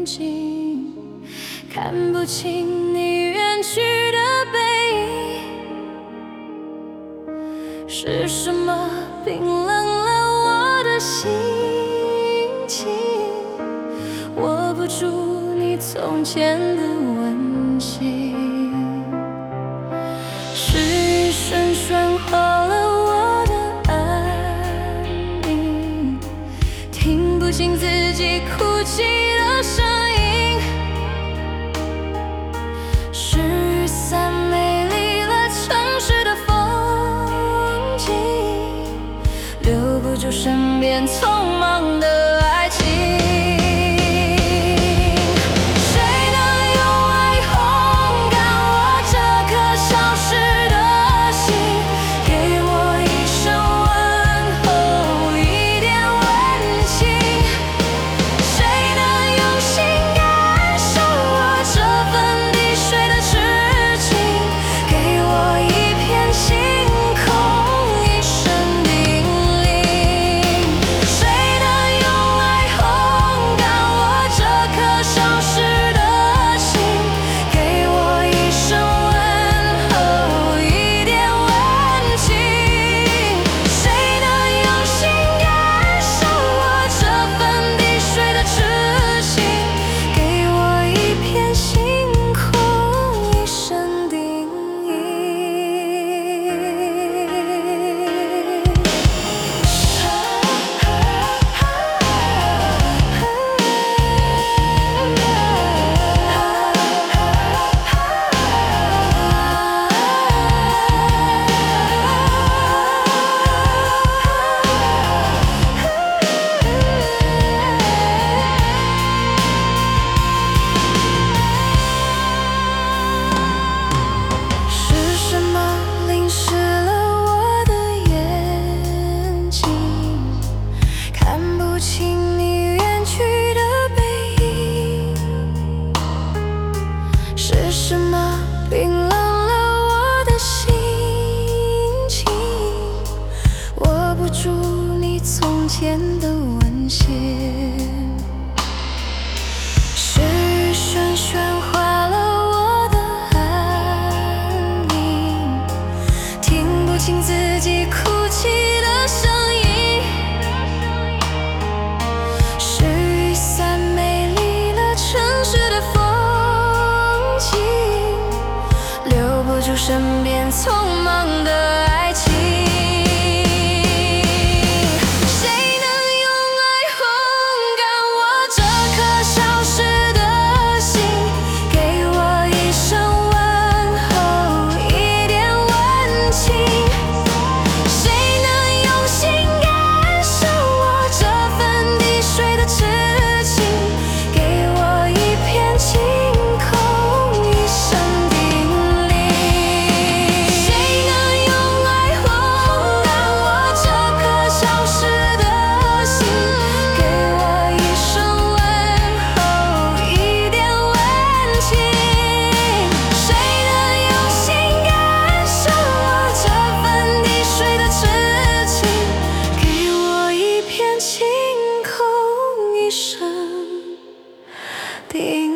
眼睛，看不清你远去的背影。是什么冰冷了我的心情？握不住你从前的温馨。是雨声喧哗了我的安宁，听不清自己哭泣的声音。是雨伞美丽了城市的风景，留不住身边匆忙的爱情。从前的温馨，是雨声喧哗了我的安宁，听不清自己哭泣的声音。是雨伞美丽了城市的风景，留不住身边匆忙的爱情。晴空一声叮